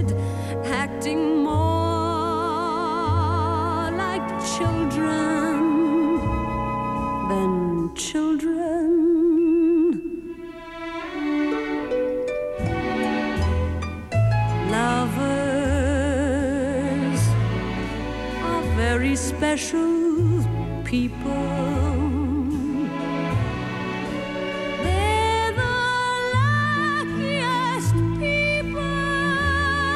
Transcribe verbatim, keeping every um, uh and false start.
started acting more like children than children. Lovers are very special people.